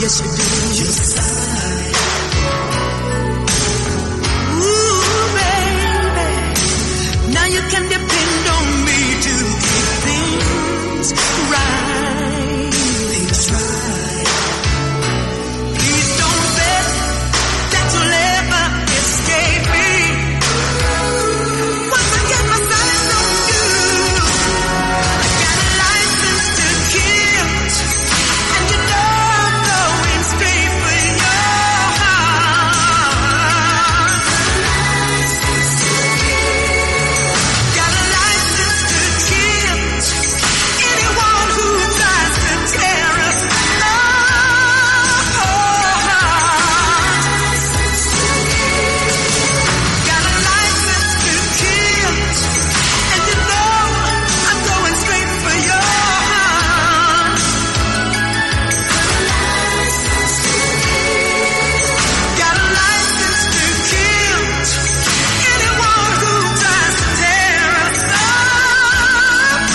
Yes, you do. Yes, I. Ooh, baby. Now you can depend on me to keep things right. Things right. Please don't bet that you'll ever escape me. Once I get my sights on you, I got a license to kill, and you know I'm going straight for your heart. Got a license to kill anyone who tries to tear us apart. Got a license to kill, and you know I'm going straight for your heart. Got a license to kill anyone who tries to tear us apart.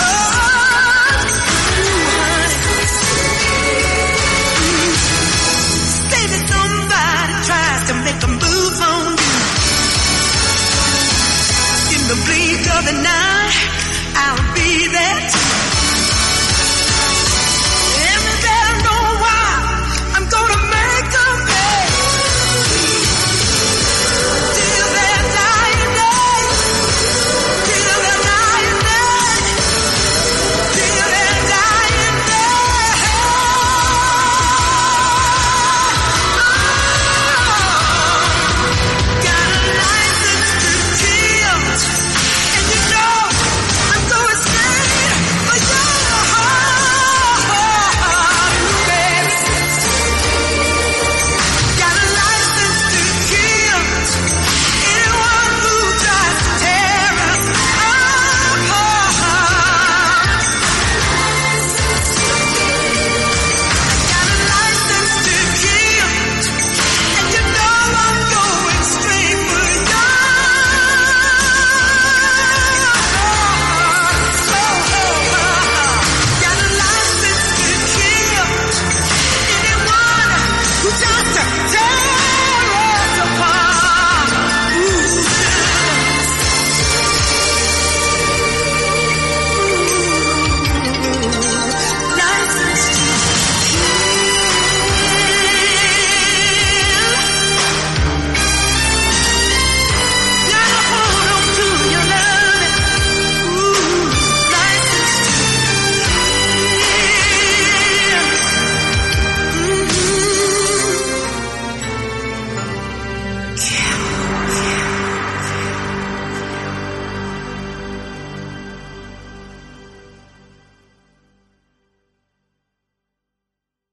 Say that somebody tries to make a move on you. In the blink of the night, I'll be there.